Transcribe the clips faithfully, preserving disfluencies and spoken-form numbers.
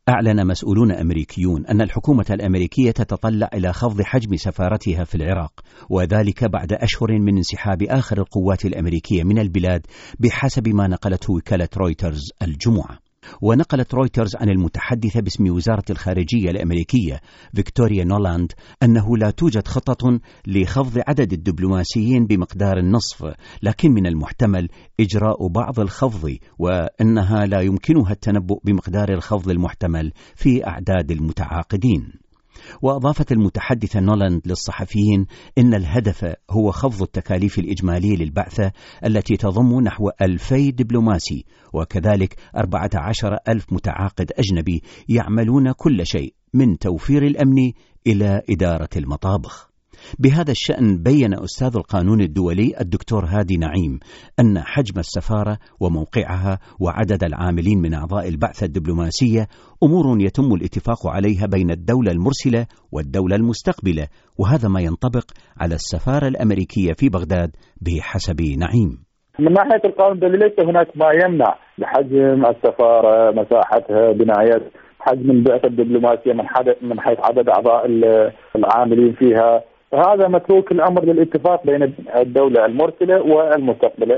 أعلن مسؤولون أمريكيون أن الحكومة الأمريكية تتطلع إلى خفض حجم سفارتها في العراق، وذلك بعد أشهر من انسحاب آخر القوات الأمريكية من البلاد بحسب ما نقلته وكالة رويترز الجمعة. ونقلت رويترز عن المتحدثة باسم وزارة الخارجية الأمريكية فيكتوريا نولاند أنه لا توجد خطة لخفض عدد الدبلوماسيين بمقدار النصف، لكن من المحتمل إجراء بعض الخفض، وأنها لا يمكنها التنبؤ بمقدار الخفض المحتمل في أعداد المتعاقدين. وأضافت المتحدثة نولاند للصحفيين إن الهدف هو خفض التكاليف الإجمالية للبعثة التي تضم نحو ألفي دبلوماسي، وكذلك أربعة عشر ألف متعاقد أجنبي يعملون كل شيء من توفير الأمن إلى إدارة المطابخ. بهذا الشأن بيّن أستاذ القانون الدولي الدكتور هادي نعيم أن حجم السفارة وموقعها وعدد العاملين من أعضاء البعثة الدبلوماسية أمور يتم الاتفاق عليها بين الدولة المرسلة والدولة المستقبلة، وهذا ما ينطبق على السفارة الأمريكية في بغداد بحسب نعيم. من ناحية القانون الدولي ليس هناك ما يمنع لحجم السفارة، مساحتها، بناية حجم البعثة الدبلوماسية من حيث عدد أعضاء العاملين فيها. هذا متروك الأمر للاتفاق بين الدولة المرسلة والمستقبلة.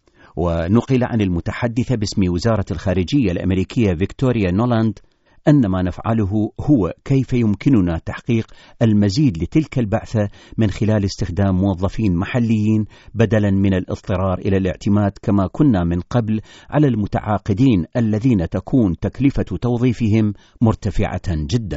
ونقل عن المتحدثة باسم وزارة الخارجية الأمريكية فيكتوريا نولاند أن ما نفعله هو كيف يمكننا تحقيق المزيد لتلك البعثة من خلال استخدام موظفين محليين بدلا من الاضطرار إلى الاعتماد كما كنا من قبل على المتعاقدين الذين تكون تكلفة توظيفهم مرتفعة جدا.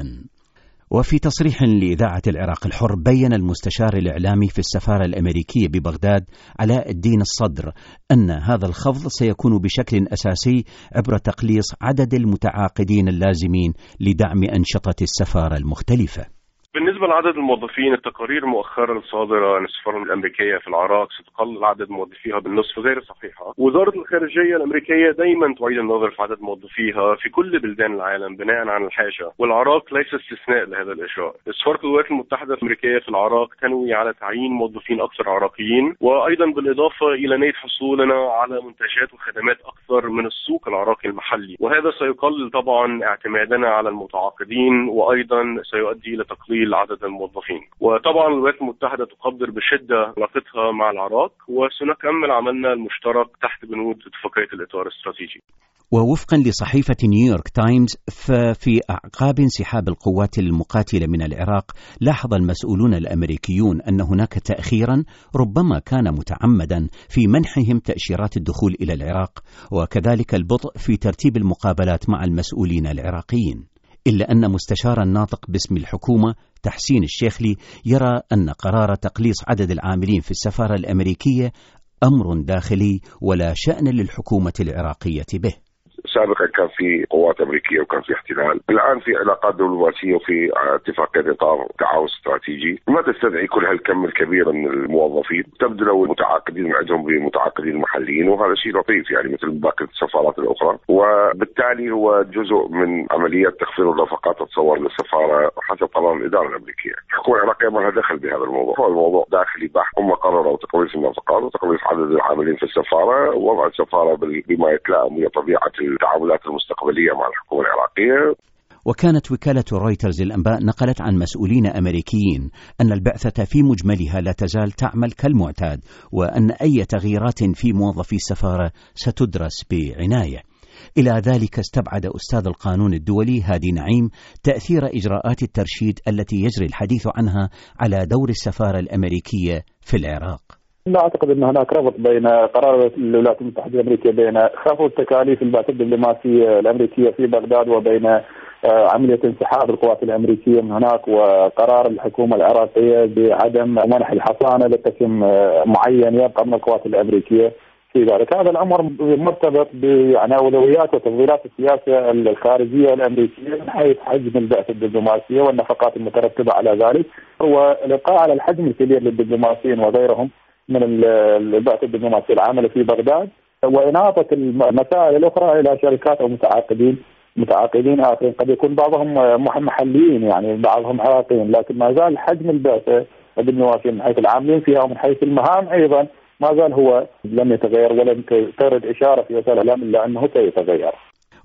وفي تصريح لإذاعة العراق الحر بيّن المستشار الإعلامي في السفارة الأمريكية ببغداد علاء الدين الصدر أن هذا الخفض سيكون بشكل أساسي عبر تقليص عدد المتعاقدين اللازمين لدعم أنشطة السفارة المختلفة. بالنسبة لعدد الموظفين، التقارير المؤخرة الصادرة عن السفارة الأمريكية في العراق ستقلل عدد موظفيها بالنصف غير صحيحة. وزارة الخارجية الأمريكية دايما تعيد النظر في عدد موظفيها في كل بلدان العالم بناء على الحاجة، والعراق ليس استثناء لهذا الإجراء. سفارة الولايات المتحدة الأمريكية في العراق تنوي على تعيين موظفين أكثر عراقيين، وأيضا بالإضافة إلى نية حصولنا على منتجات وخدمات أكثر من السوق العراقي المحلي، وهذا سيقلل طبعا اعتمادنا على المتعاقدين، وأيضا سيؤدي إلى تقليل عدد الموظفين. وطبعا الولايات المتحدة تقدر بشدة علاقتها مع العراق، وسنكمل عملنا المشترك تحت بنود اتفاقية الإطار الاستراتيجي. ووفقا لصحيفة نيويورك تايمز، ففي أعقاب انسحاب القوات المقاتلة من العراق لاحظ المسؤولون الأمريكيون أن هناك تأخيرا ربما كان متعمدا في منحهم تأشيرات الدخول إلى العراق، وكذلك البطء في ترتيب المقابلات مع المسؤولين العراقيين، إلا أن مستشارا ناطق باسم الحكومة تحسين الشيخلي يرى أن قرار تقليص عدد العاملين في السفارة الأمريكية أمر داخلي ولا شأن للحكومة العراقية به. سابقا كان في قوات أمريكية وكان في احتلال، الآن في علاقات دبلوماسية وفي اتفاقية إطار تعاون استراتيجي ما تستدعي كل هالكم الكبير من الموظفين، تبدلوا المتعاقدين عندهم بمتعاقدين محليين، وهذا شيء لطيف يعني مثل باقي السفارات الأخرى، وبالتالي هو جزء من عملية تخفيض النفقات تتصور للسفارة حسب قرار الإدارة الأمريكية. الحكومة العراقية ما لها دخل بهذا الموضوع، هو الموضوع داخلي بحت، هم قرروا تقليص النفقات وتقليص عدد العاملين في السفارة، ووضع السفارة بما يتلائم ويا طبيعة التعاملات المستقبلية مع الحكومة العراقية. وكانت وكالة رويترز للأنباء نقلت عن مسؤولين أمريكيين أن البعثة في مجملها لا تزال تعمل كالمعتاد، وأن أي تغييرات في موظفي السفارة ستدرس بعناية. إلى ذلك استبعد أستاذ القانون الدولي هادي نعيم تأثير إجراءات الترشيد التي يجري الحديث عنها على دور السفارة الأمريكية في العراق. لا أعتقد أن هناك ربط بين قرار الولايات المتحدة الأمريكية بين خفض تكاليف البعثة الدبلوماسية الأمريكية في بغداد وبين عملية انسحاب القوات الأمريكية من هناك، وقرار الحكومة العراقية بعدم منح الحصانة لقسم معين يبقى من القوات الأمريكية في ذلك. هذا الأمر مرتبط يعني أولويات وتفضيلات السياسة الخارجية الأمريكية من حيث حجم البعثة الدبلوماسية والنفقات المترتبة على ذلك، والإبقاء على الحجم الكبير للدبلوماسيين وغيرهم من البعثة الدبلوماسية العاملة في بغداد، وإناطة المسائل الأخرى إلى شركات أو متعاقدين متعاقدين آخرين قد يكون بعضهم محليين يعني بعضهم عراقيين، لكن ما زال حجم البعثة الدبلوماسية من حيث العاملين فيها ومن حيث المهام أيضا ما زال هو لم يتغير، ولم ترد إشارة في وسائل الإعلام إلا أنه سيتغير.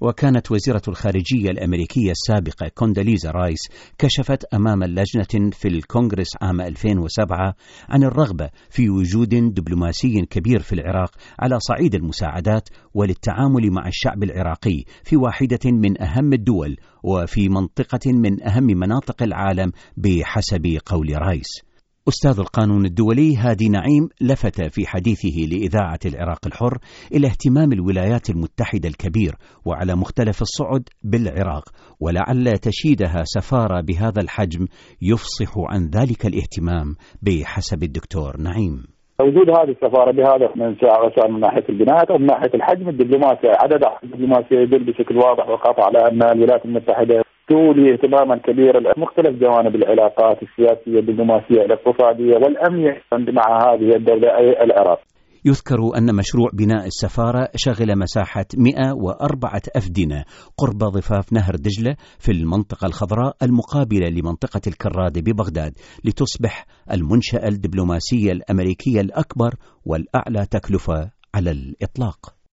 وكانت وزيرة الخارجية الأمريكية السابقة كونداليزا رايس كشفت أمام اللجنة في الكونغرس عام ألفين وسبعة عن الرغبة في وجود دبلوماسي كبير في العراق على صعيد المساعدات وللتعامل مع الشعب العراقي في واحدة من أهم الدول وفي منطقة من أهم مناطق العالم بحسب قول رايس. أستاذ القانون الدولي هادي نعيم لفت في حديثه لإذاعة العراق الحر إلى اهتمام الولايات المتحدة الكبير وعلى مختلف الصعد بالعراق، ولعل تشييدها سفارة بهذا الحجم يفصح عن ذلك الاهتمام بحسب الدكتور نعيم. وجود هذه السفارة بهذا سواء من ناحية البناء أو من ناحية الحجم الدبلوماسي، عدد الدبلوماسية يدل بشكل واضح وقاطع على أن الولايات المتحدة تولي اهتماما كبيرا لمختلف جوانب العلاقات السياسية الدبلوماسية الاقتصادية والأمنية مع هذه الدولة أي العراق. يذكر أن مشروع بناء السفارة شغل مساحة مئة وأربعة أفدنة قرب ضفاف نهر دجلة في المنطقة الخضراء المقابلة لمنطقة الكرادة ببغداد، لتصبح المنشأة الدبلوماسية الأمريكية الأكبر والأعلى تكلفة على الإطلاق.